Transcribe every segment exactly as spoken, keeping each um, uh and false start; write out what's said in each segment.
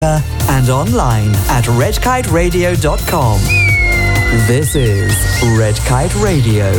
and online at red kite radio dot com. This is Red Kite Radio.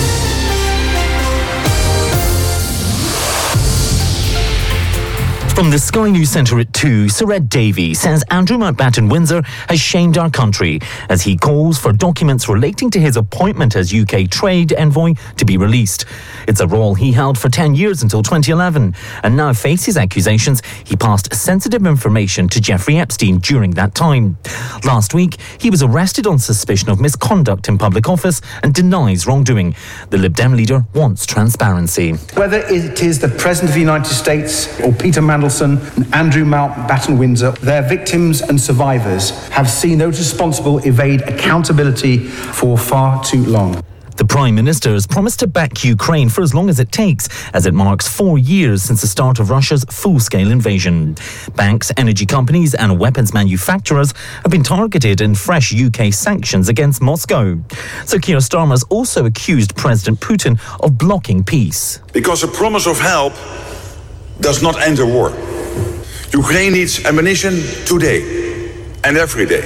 From the Sky News Centre at two, Sir Ed Davey says Andrew Mountbatten Windsor has shamed our country as he calls for documents relating to his appointment as U K trade envoy to be released. It's a role he held for ten years until twenty eleven and now faces accusations he passed sensitive information to Jeffrey Epstein during that time. Last week, he was arrested on suspicion of misconduct in public office and denies wrongdoing. The Lib Dem leader wants transparency. Whether it is the President of the United States or Peter Mandelson and Andrew Mountbatten Windsor, their victims and survivors have seen those responsible evade accountability for far too long. The Prime Minister has promised to back Ukraine for as long as it takes, as it marks four years since the start of Russia's full-scale invasion. Banks, energy companies and weapons manufacturers have been targeted in fresh U K sanctions against Moscow. So Keir Starmer's also accused President Putin of blocking peace. Because a promise of help does not end a war. Ukraine needs ammunition today and every day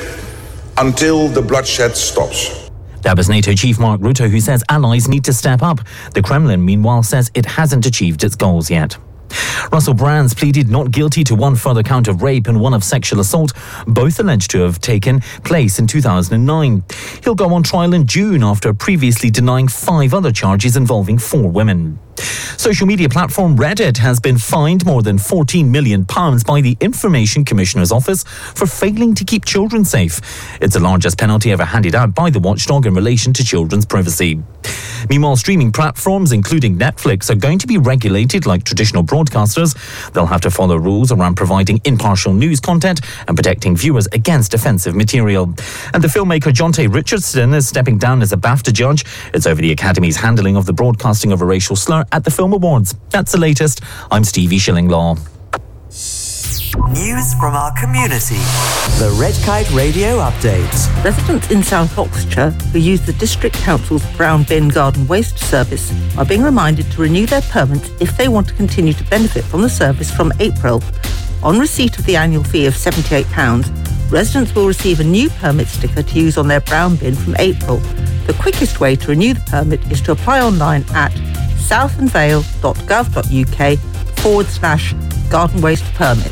until the bloodshed stops. That was NATO Chief Mark Rutte, who says allies need to step up. The Kremlin, meanwhile, says it hasn't achieved its goals yet. Russell Brands pleaded not guilty to one further count of rape and one of sexual assault, both alleged to have taken place in two thousand nine. He'll go on trial in June after previously denying five other charges involving four women. Social media platform Reddit has been fined more than fourteen million pounds by the Information Commissioner's Office for failing to keep children safe. It's the largest penalty ever handed out by the watchdog in relation to children's privacy. Meanwhile, streaming platforms, including Netflix, are going to be regulated like traditional broadcasters. They'll have to follow rules around providing impartial news content and protecting viewers against offensive material. And the filmmaker Jonte Richardson is stepping down as a BAFTA judge. It's over the Academy's handling of the broadcasting of a racial slur at the Film Awards. That's the latest. I'm Stevie Shillinglaw. News from our community. The Red Kite Radio Update. Residents in South Oxfordshire who use the District Council's Brown Bin Garden Waste Service are being reminded to renew their permits if they want to continue to benefit from the service from April. On receipt of the annual fee of seventy-eight pounds, residents will receive a new permit sticker to use on their brown bin from April. The quickest way to renew the permit is to apply online at southernvale.gov.uk forward slash garden waste permit.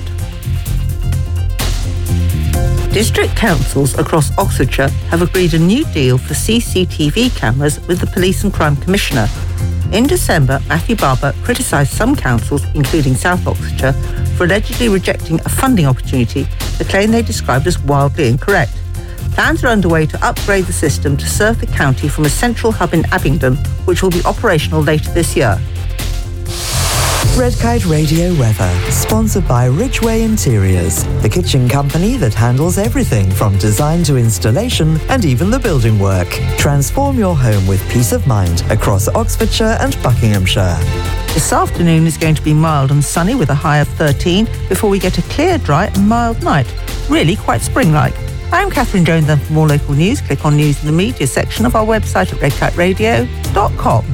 District councils across Oxfordshire have agreed a new deal for C C T V cameras with the Police and Crime Commissioner. In December, Matthew Barber criticised some councils, including South Oxfordshire, for allegedly rejecting a funding opportunity, a claim they described as wildly incorrect. Plans are underway to upgrade the system to serve the county from a central hub in Abingdon, which will be operational later this year. Red Kite Radio weather, sponsored by Ridgeway Interiors, the kitchen company that handles everything from design to installation and even the building work. Transform your home with peace of mind across Oxfordshire and Buckinghamshire. This afternoon is going to be mild and sunny with a high of thirteen before we get a clear, dry and mild night. Really quite spring-like. I'm Catherine Jones, and for more local news, click on News in the Media section of our website at red kite radio dot com.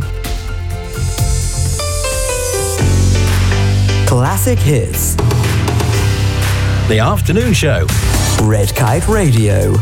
Classic hits. The Afternoon Show. Red Kite Radio.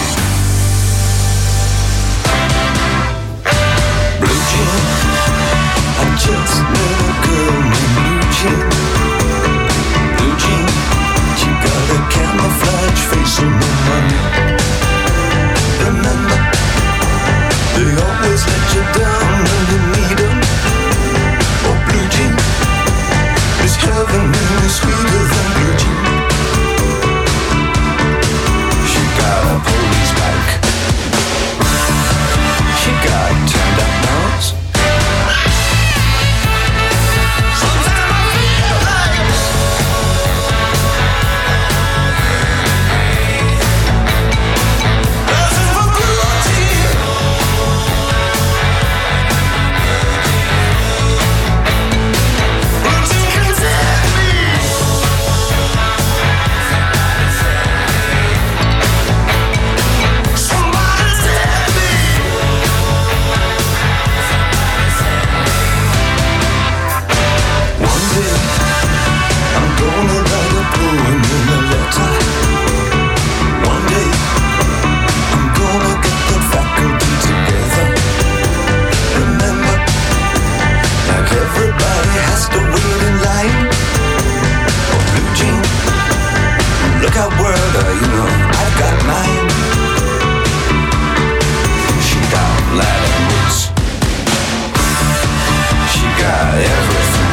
Blue Jean, I just met a girl named Blue Jean. Blue Jean, she got a camouflage face on the money. Remember, they always let you down when you need them. Oh, Blue Jean, this heaven really sweeter than Blue Jean. She got a pole you know, I've got mine. She got Latin roots. She got everything.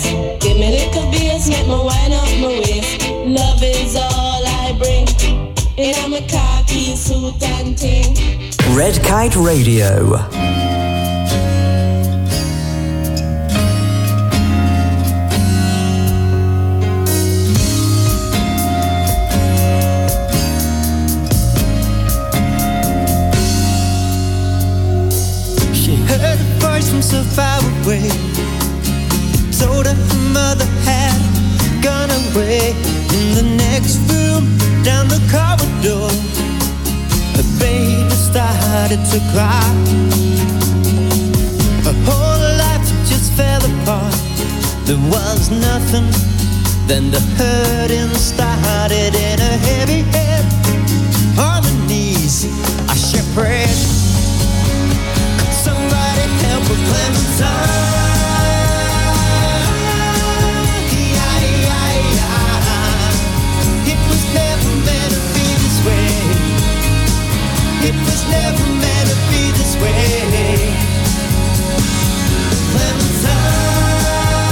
Give me little bass, make me wind up my waist. Love is all I bring. in a my khaki suit and ting. Red Kite Radio. From so far away, told her her mother had gone away. In the next room, down the corridor, the baby started to cry. Her whole life just fell apart. There was nothing, then the hurting started in her heavy head. On her knees, I she prayed, somebody help a Clementine. Yeah, yeah, yeah. It was never meant to be this way. It was never meant to be this way. Clementine.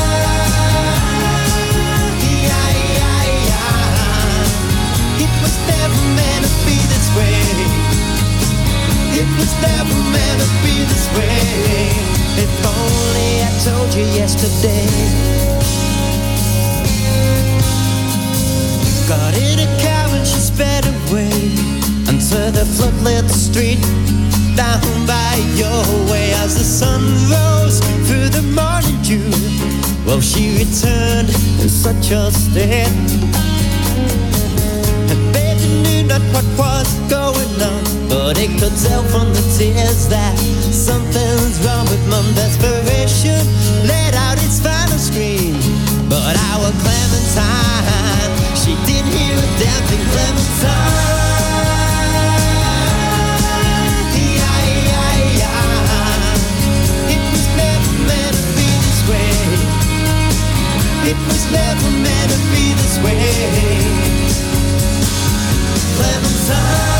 Yeah, yeah, yeah. It was never meant to be this way. It was never meant to be this way. If only I told you yesterday. Got in a car and she sped away onto the floodlit street down by your way. As the sun rose through the morning dew, well, she returned in such a state. And baby knew not what was going on, but it could tell from the tears that something's wrong with Mum. Desperation let out its final scream, but our Clementine, she didn't hear a damn thing. Clementine, yeah, yeah, yeah. It was never meant to be this way. It was never meant to be this way. Clementine.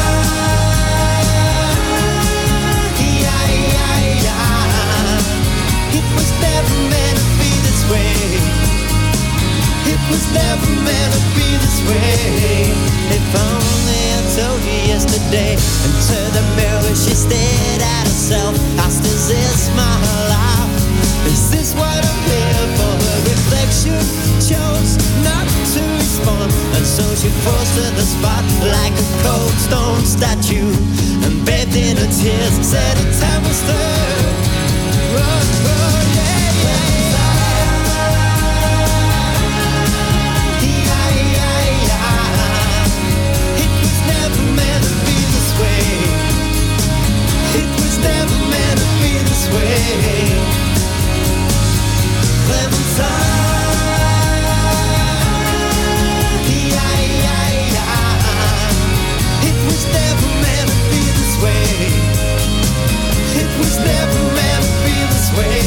It was never meant to be this way. It was never meant to be this way. If only I told you yesterday. Into the mirror she stared at herself, asked, is this my life? Is this what I'm here for? Her reflection chose not to respond, and so she froze to the spot like a cold stone statue, and bathed in her tears, said the time was through. Oh, oh, yeah, yeah, yeah. Yeah, yeah, yeah. It was never meant to be this way. It was never meant to be this way. Clementine. Yeah, yeah, yeah. It was never meant to be this way. It was never meant to be this way.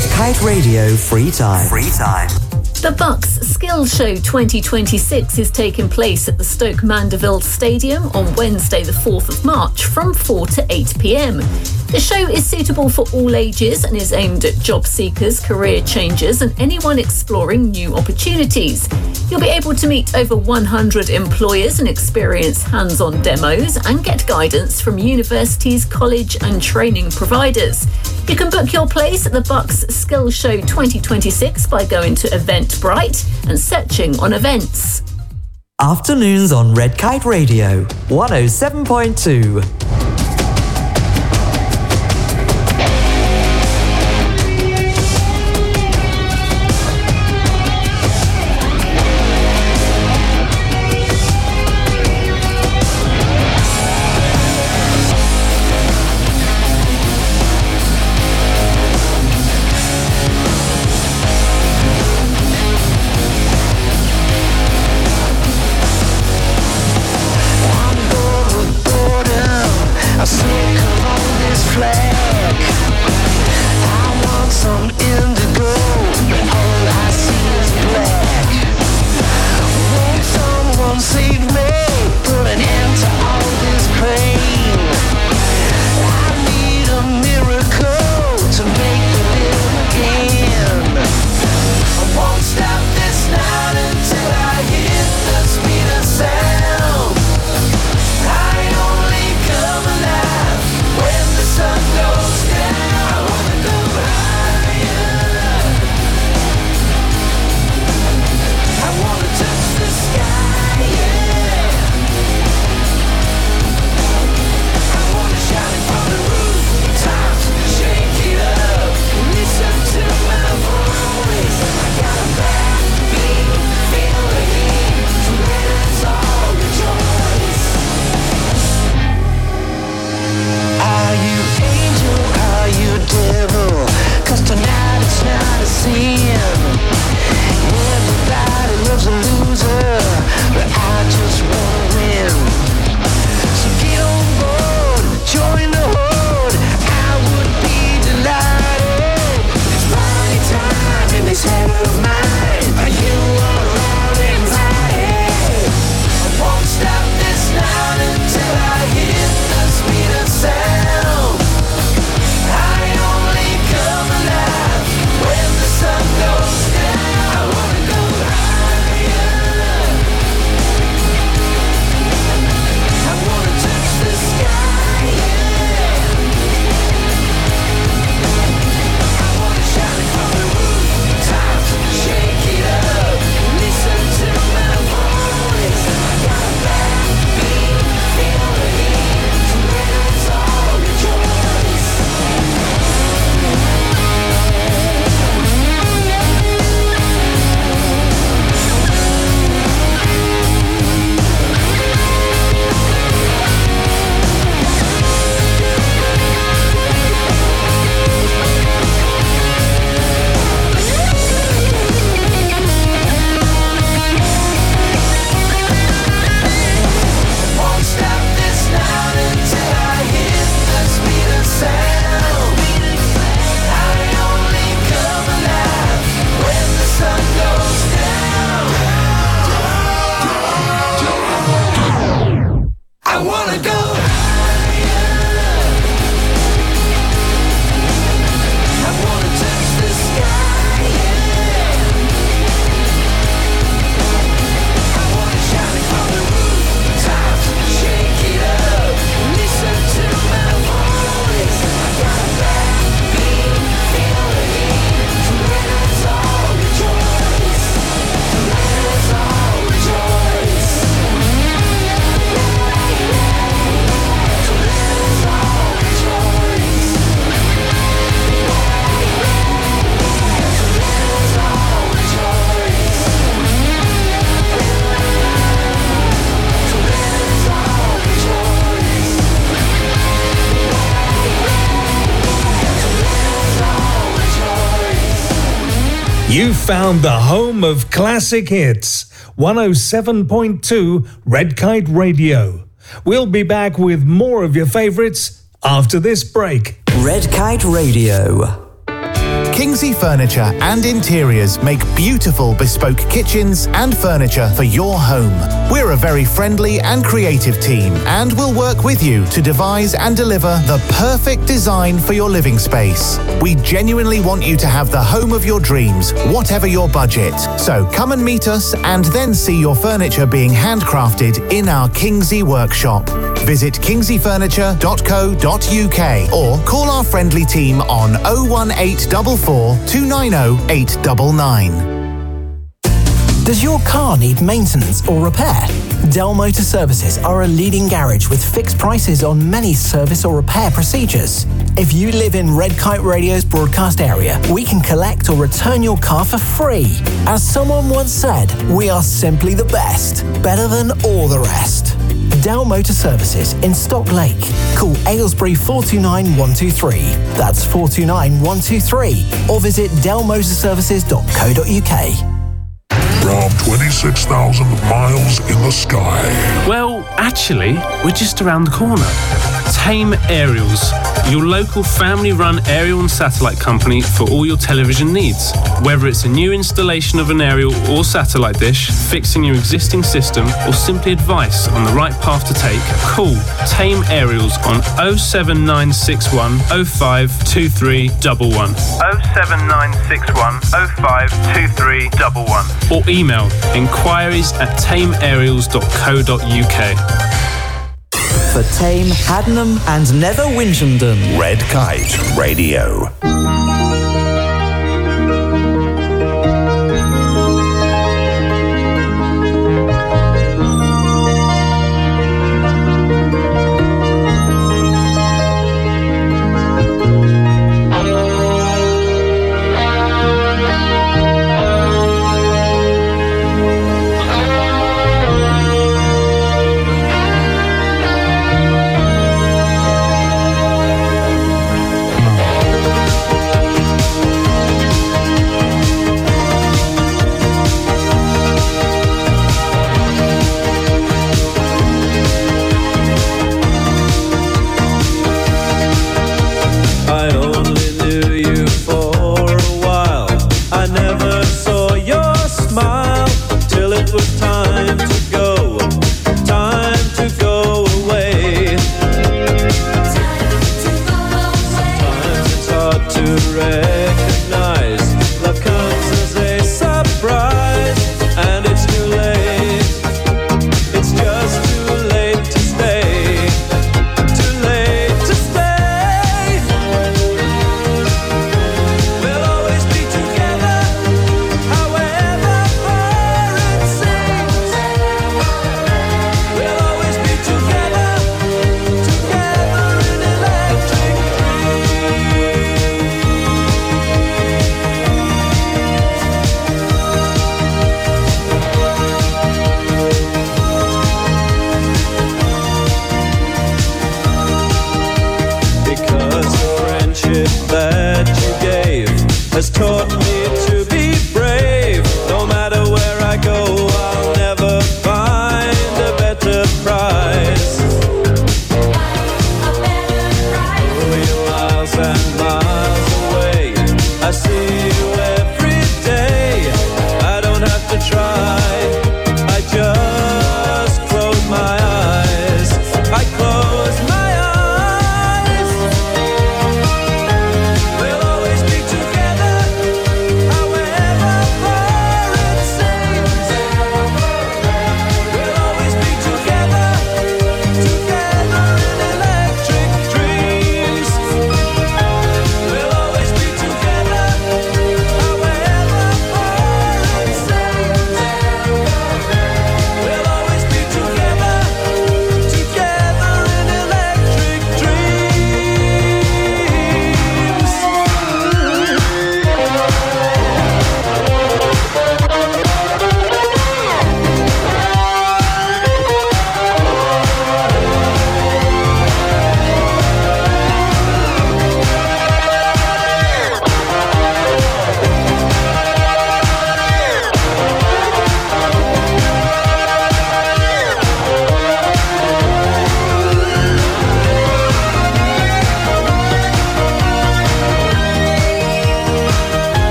Red Kite Radio Free Time. Free Time. The Bucks Skills Show twenty twenty-six is taking place at the Stoke Mandeville Stadium on Wednesday the fourth of March from four to eight p.m. The show is suitable for all ages and is aimed at job seekers, career changers and anyone exploring new opportunities. You'll be able to meet over one hundred employers and experience hands-on demos and get guidance from universities, college and training providers. You can book your place at the Bucks Skills Show twenty twenty-six by going to Eventbrite and searching on events. Afternoons on Red Kite Radio, one oh seven point two. You found the home of classic hits, one oh seven point two Red Kite Radio. We'll be back with more of your favourites after this break. Red Kite Radio. Kingsley Furniture and Interiors make beautiful bespoke kitchens and furniture for your home. We're a very friendly and creative team and will work with you to devise and deliver the perfect design for your living space. We genuinely want you to have the home of your dreams, whatever your budget. So come and meet us and then see your furniture being handcrafted in our Kingsley workshop. Visit kingsley furniture dot co dot uk or call our friendly team on oh one eight four four, two nine oh, eight nine nine. Does your car need maintenance or repair? Dell Motor Services are a leading garage with fixed prices on many service or repair procedures. If you live in Red Kite Radio's broadcast area, we can collect or return your car for free. As someone once said, we are simply the best, better than all the rest. Dell Motor Services in Stock Lake. Call Aylesbury four two nine, one two three. That's four two nine, one two three. Or visit dell motor services dot co dot uk. From twenty-six thousand miles in the sky. Well, actually, we're just around the corner. Tame Aerials, your local family-run aerial and satellite company for all your television needs. Whether it's a new installation of an aerial or satellite dish, fixing your existing system, or simply advice on the right path to take, call Tame Aerials on oh seven nine six one, oh five two three one one. oh seven nine six one, oh five two three one one. Or email inquiries at tame aerials dot co dot uk. For Tame, Haddenham and Nether Winchendon. Red Kite Radio.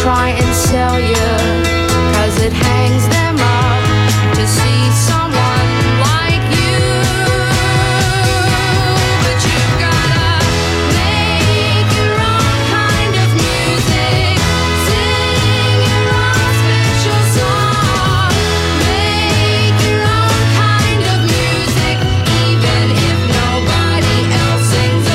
try and sell you, 'cause it hangs them up to see someone like you. But you've gotta make your own kind of music, sing your own special song, make your own kind of music, even if nobody else sings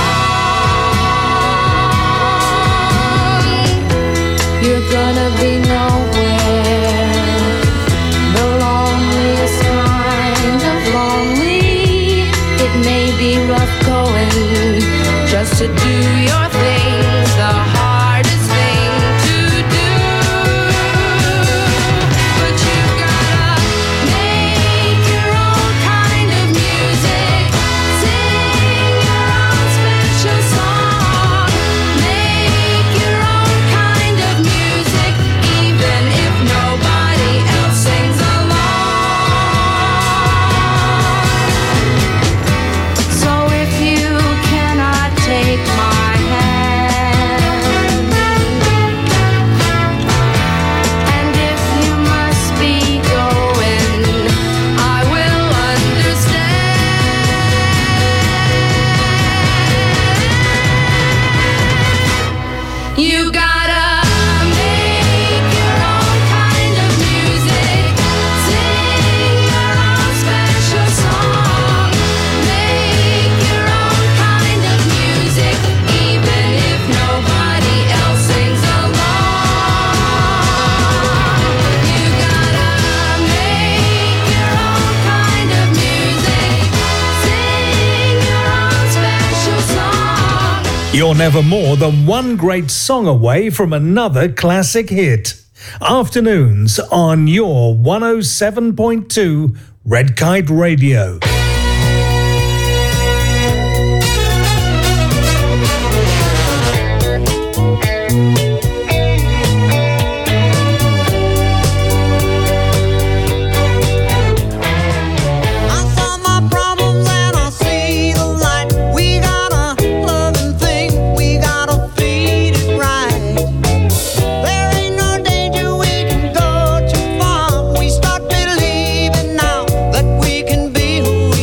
along. You're gonna be nowhere, the loneliest kind of lonely. It may be rough going just to do your things, the hardest thing to do. But you gotta make your own kind of music, sing your own special song, make your own kind of music, even if nobody else sings along. So if you cannot take my hand, and if you must be going, I will understand. You gotta make your own kind of music, sing your own special song, make your own kind of music, even if nobody else sings along. You gotta make your own kind of music, sing your own special song. You're never more than one great song away from another classic hit. Afternoons on your one oh seven point two Red Kite Radio. I saw my problems and I see the light. We got a loving thing, we gotta feed it right. There ain't no danger, we can go too far. We start believing now that we can be who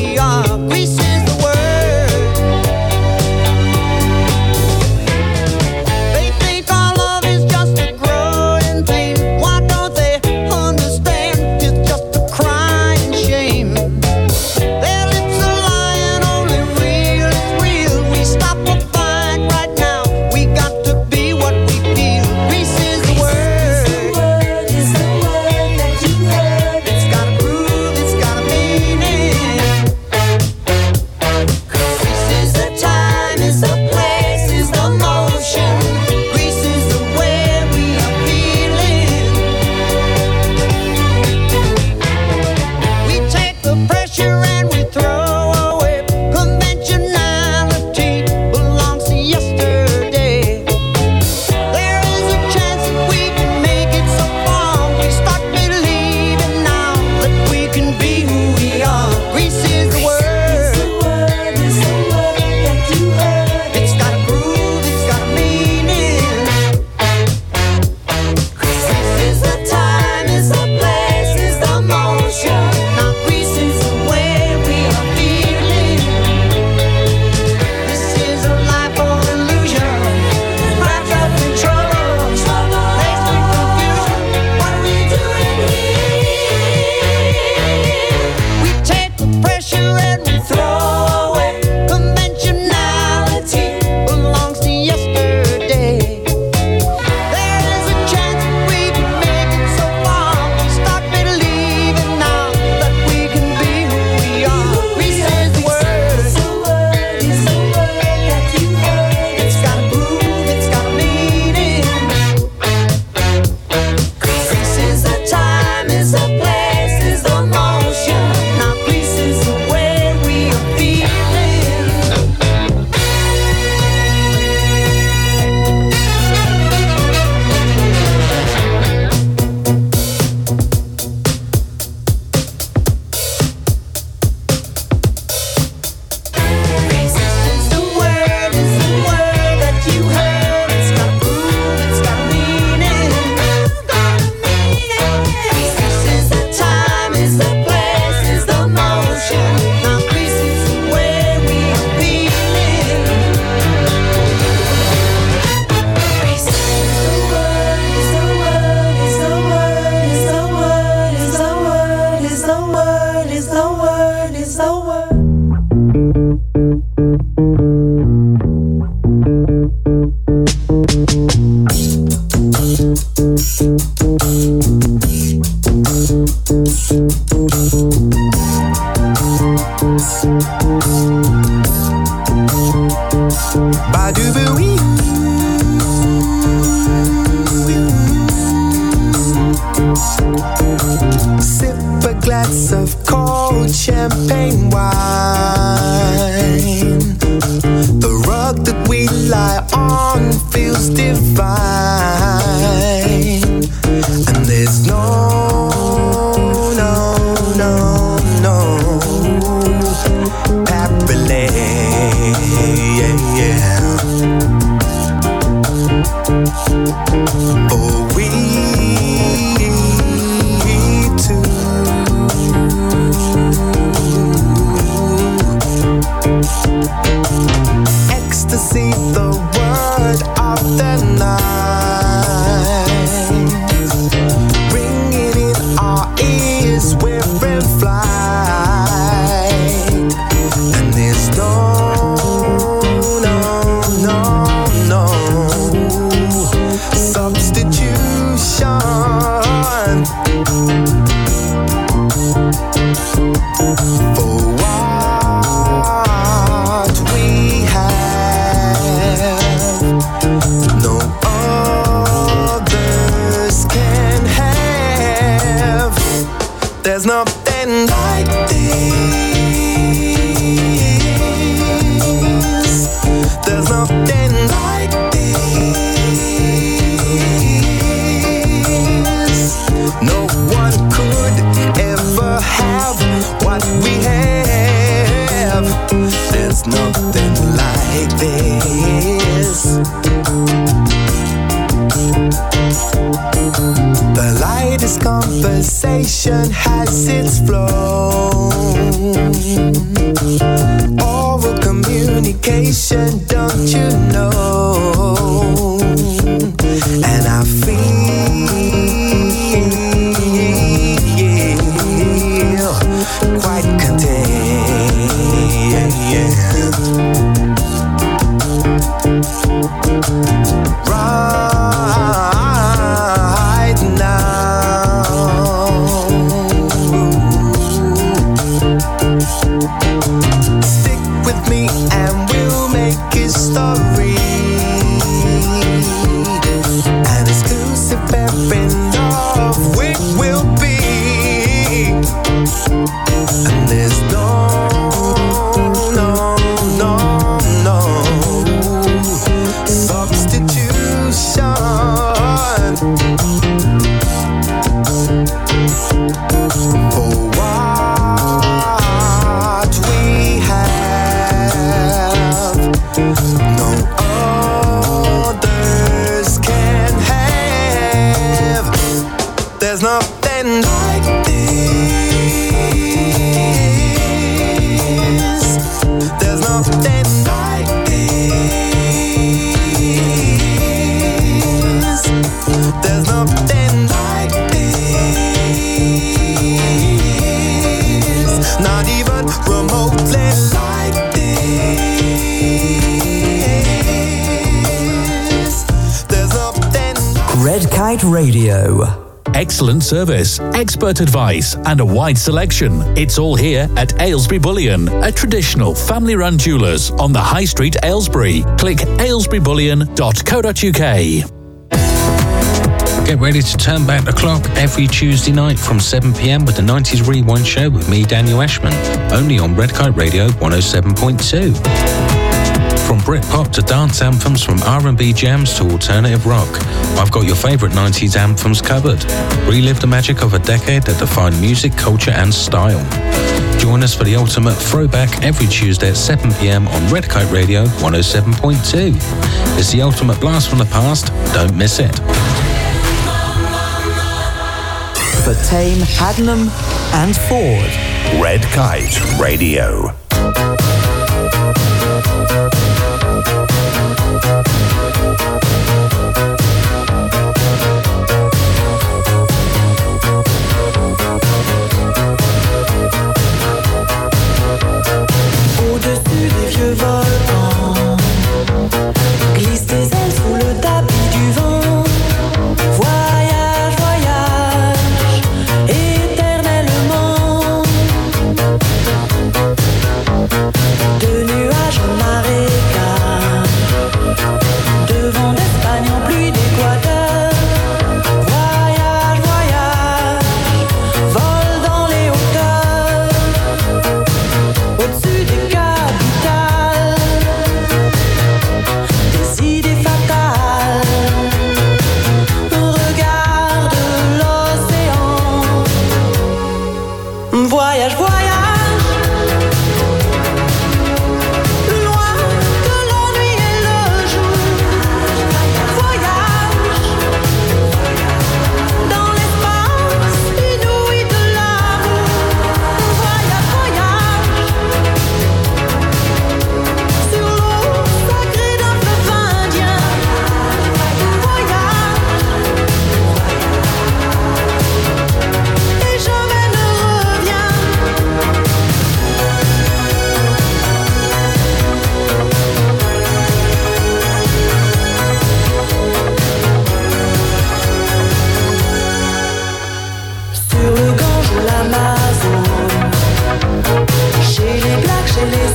Sip a glass of cold champagne wine. The rug that we lie on feels divine. And there's no, no, no, no parallel, yeah, yeah. For we two, ecstasy, the word of the night, ringing in our ears, we're in flight, and there's no, no, no, no substitution for what we have. No others can have. There's nothing like this. There's nothing like this. No one could ever have what we have. There's nothing like this. The lightest conversation has its flow. Oral communication, don't you know? And I feel quite content right now. Stick with me and we'll make history. An exclusive pair in love we will be. And there's no, no, no, no substitution for what we have. No others can have. There's nothing like this. There's nothing like this. There's nothing like this. Not even remotely like this. There's nothing. Red Kite Radio. Excellent service, expert advice, and a wide selection. It's all here at Aylesbury Bullion, a traditional family-run jewellers on the High Street, Aylesbury. Click aylesbury bullion dot co dot uk. Get ready to turn back the clock every Tuesday night from seven p.m. with the nineties Rewind Show with me, Daniel Ashman, only on Red Kite Radio one oh seven point two. From Britpop to dance anthems, from R and B jams to alternative rock, I've got your favourite nineties anthems covered. Relive the magic of a decade that defined music, culture and style. Join us for the ultimate throwback every Tuesday at seven p.m. on Red Kite Radio one oh seven point two. It's the ultimate blast from the past. Don't miss it. For Tame, Haddenham and Ford. Red Kite Radio. Au-dessus des vieux volcans, glisse tes ailes sous le tapis du vent. Voyage, voyage, éternellement. De nuages en marée.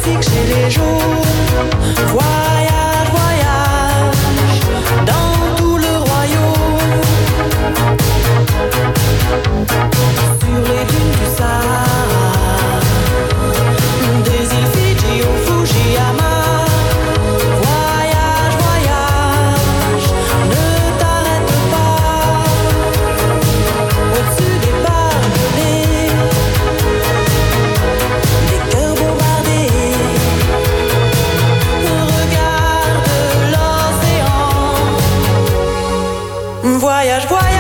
fixer les jours. Voyage, voyage dans tout le royaume. Sur les dunes du Sahara, des îles Fidji au Fujiyama. Voyage, voyage, ne t'arrête pas. Au-dessus des barbelés, des cœurs bombardés. Regarde l'océan. Voyage, voyage.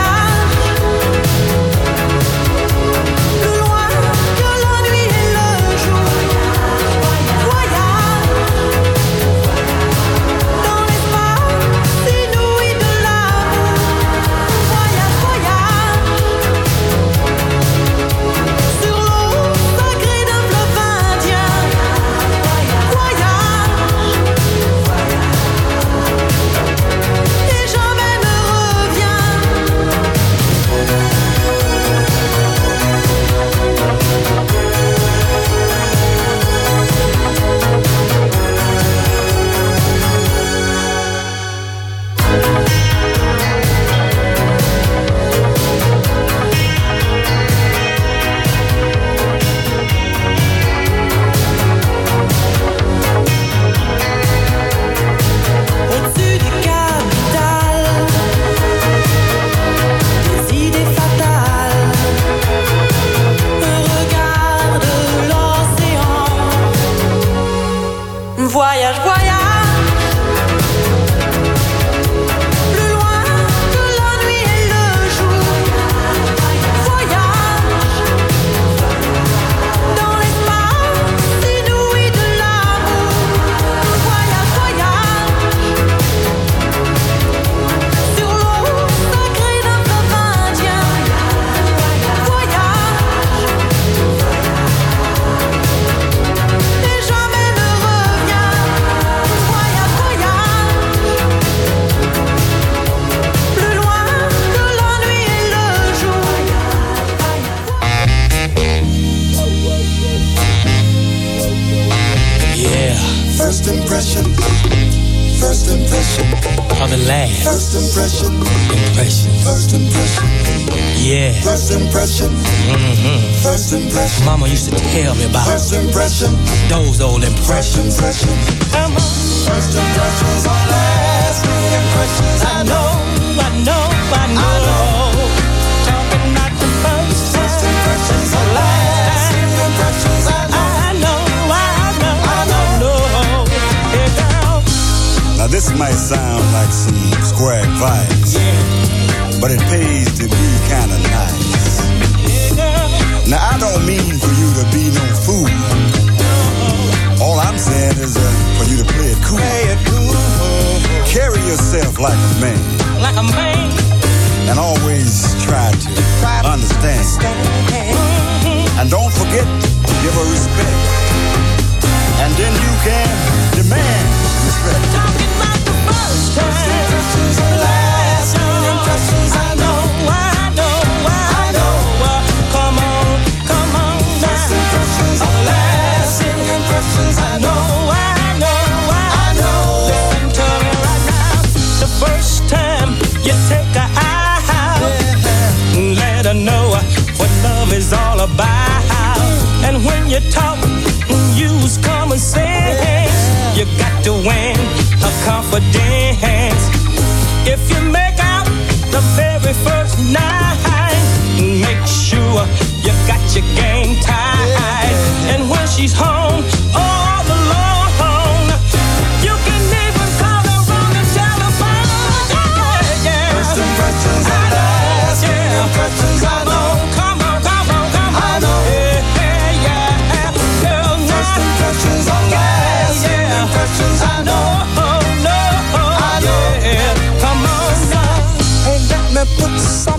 Plus loin que la nuit et le jour. Voyage dans l'espace inouï de l'amour. Voyage, voyage sur l'eau sacrée d'un fleuve indien. Voyage et jamais ne reviens. Au-dessus des capitales, des idées fatales. Regarde l'océan. Voyage, voyage. Plus loin que la nuit et le jour. Voyage dans l'espace inouï de l'amour. Voyage, voyage sur l'eau sacrée d'un fleuve indien. Voyage et jamais ne reviens. Voyage, voyage plus loin que la nuit et le jour. Yeah, First impression, first impression, or the last first impression, impression. first impression, Yeah. first impression, Mm-hmm. first impression, Mama used to tell me about first impression, those old first impressions. impression. Come on. First impressions are lasting impressions. I know, I know, I know. Talking about the first First impressions are lasting impressions. I know. I know, I know, I know. Hey, girl. Now this might sound like some square advice, but it pays to be kind of nice. Now I don't mean for you to be no fool. All I'm saying is uh, for you to play it cool. Carry yourself like a man, Like a man. and always try to understand. And don't forget to give her respect, and then you can demand respect. Talking about the first time. Impressions are lasting impressions. I know, I know, I know. Come on, come on now. First impressions are lasting impressions. I know, I know, I know. Listen to me right now. The first time you take her out, let her know what love is all about. And when you talk, use common sense. You got to win her confidence. If you make out the very first night, make sure you got your game tight. And when she's home all alone, you can even call her on the telephone. Yeah, yeah. First impressions are lasting impressions. I know. Come on, come on, come on. I know. Yeah, yeah, yeah. Girl, now. First impressions are lasting Yeah. impressions. I know. Oh, no, I know. yeah. Come on now. Hey, let me put some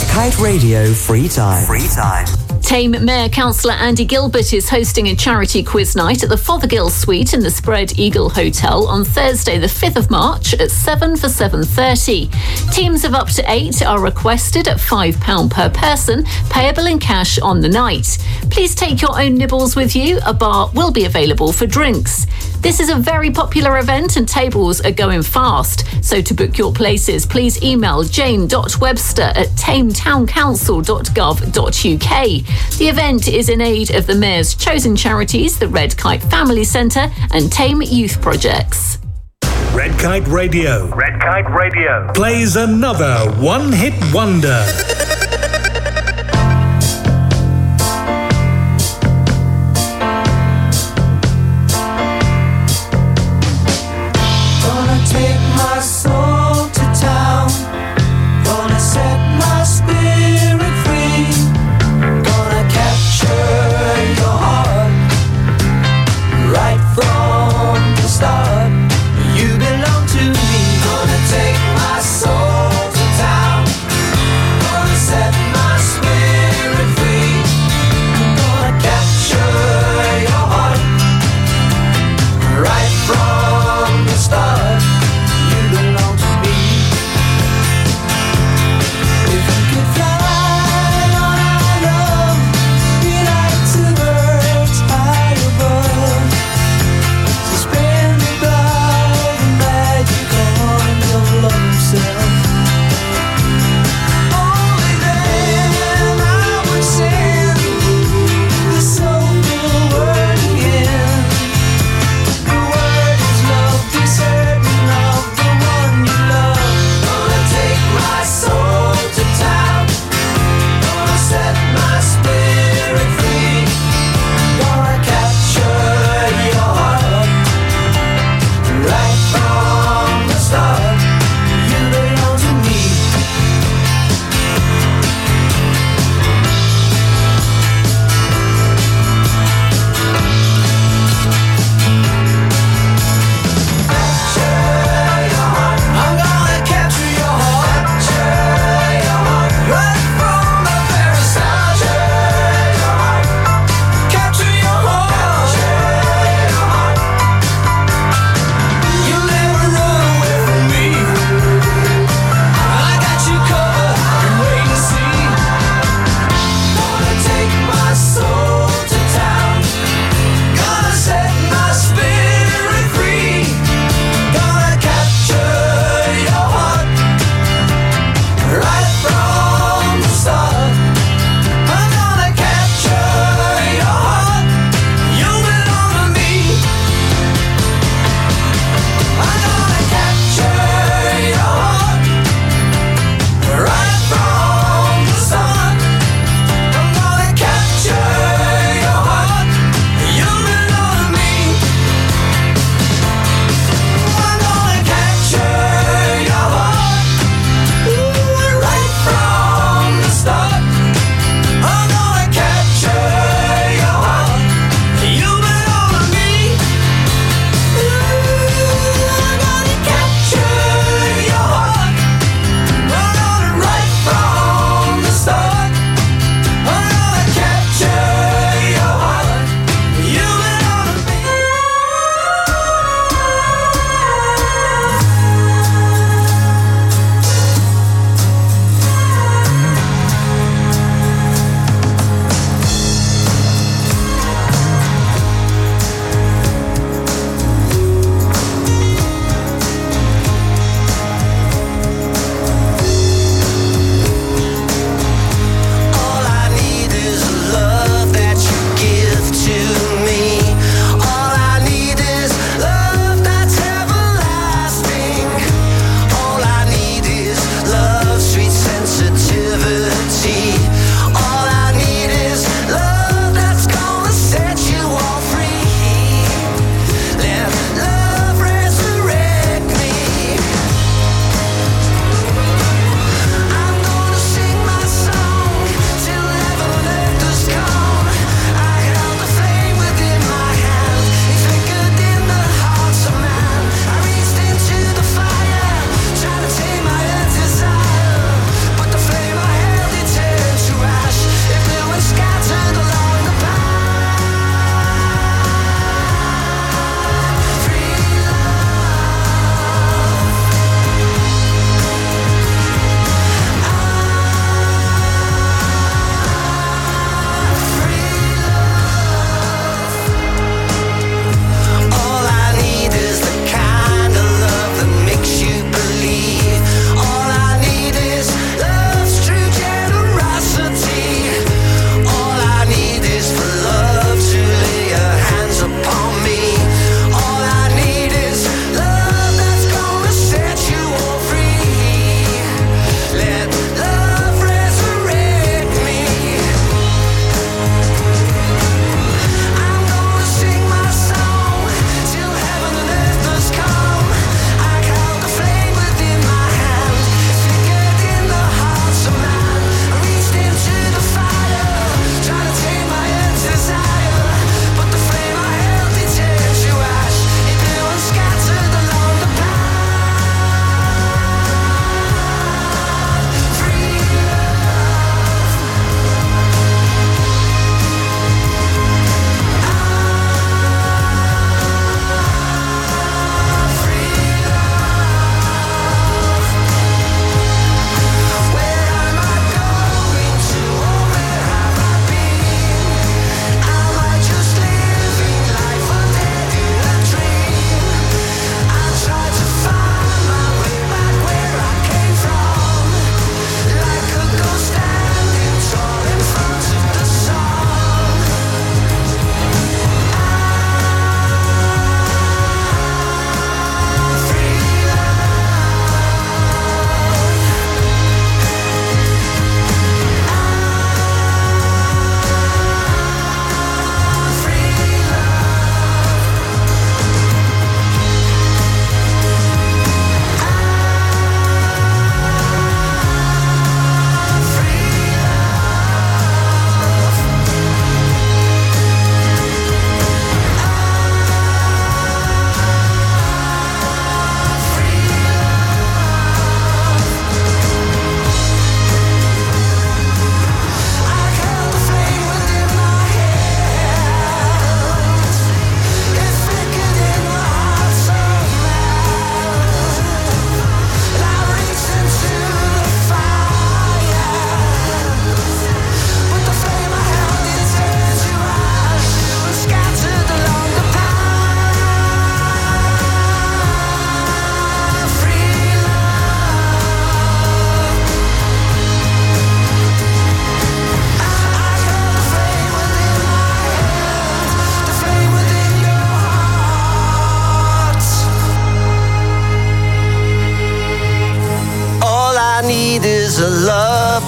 Kite Radio Free Time. Free Time. Tame Mayor Councillor Andy Gilbert is hosting a charity quiz night at the Fothergill Suite in the Spread Eagle Hotel on Thursday the fifth of March at seven for seven thirty. Teams of up to eight are requested at five pounds per person, payable in cash on the night. Please take your own nibbles with you. A bar will be available for drinks. This is a very popular event and tables are going fast. So to book your places, please email jane dot webster at tame town council dot gov dot u k. The event is in aid of the Mayor's chosen charities, the Red Kite Family Centre and Tame Youth Projects. Red Kite Radio. Red Kite Radio. Plays another one-hit wonder. Gonna take my soul to town. Gonna set my spirit free. Gonna capture your heart right from the start. You belong to me. Gonna take my soul to town. Gonna set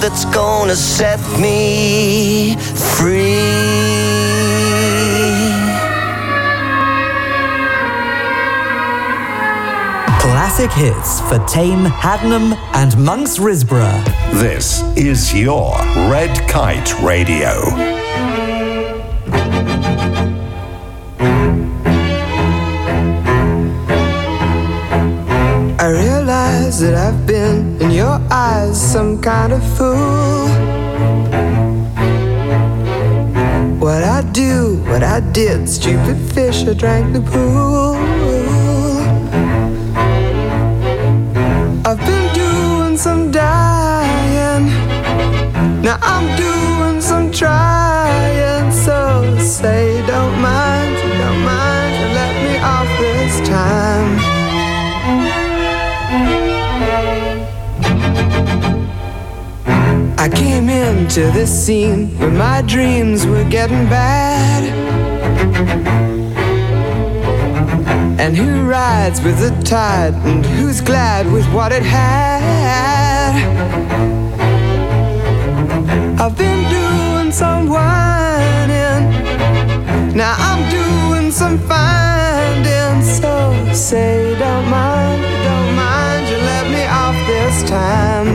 that's gonna set me free. Classic hits for Tame, Haddenham and Monks Risborough. This is your Red Kite Radio. I realize that I've been in your eyes some kind of fool. What I do, what I did, stupid fish, I drank the pool. I've been doing some dying, now I'm doing some trying. So say you don't mind, you don't mind, you let me off this time. I came into this scene when my dreams were getting bad. And who rides with the tide, and who's glad with what it had? I've been doing some whining, now I'm doing some finding. So say you don't mind, you don't mind, you let me off this time.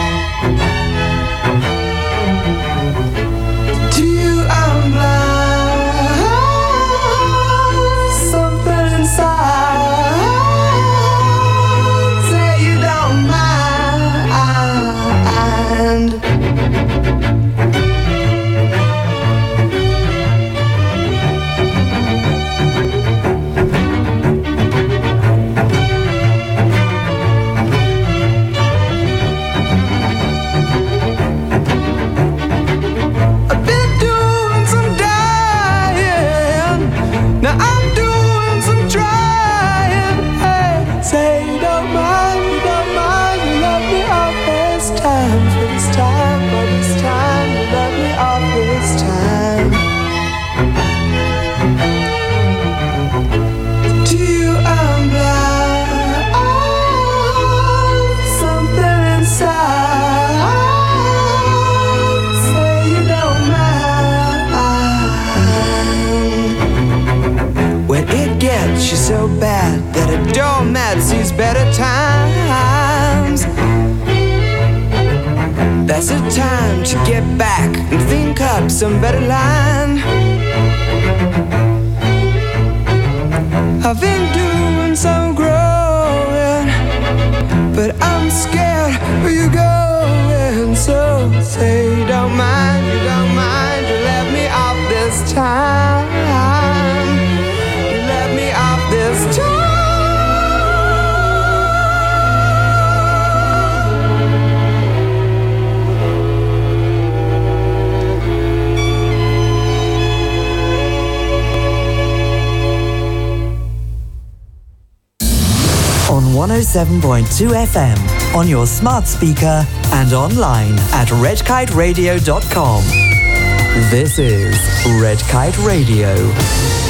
To you I'm blind, something inside say you don't mind. Now I'm doing some trying. Hey, say you don't mind, you don't mind, you let me off this time. For this time, for this time, you let me off this time. To you I'm blind, oh, something inside say you don't mind. When it gets you so bad that a doormat sees better times, that's the time to get back and think up some better line. I've been doing some growing, but I'm scared where you're going. So say you don't mind, you don't mind, you let me off this time. This time. On one oh seven point two F M, on your smart speaker and online at red kite radio dot com. This is Red Kite Radio.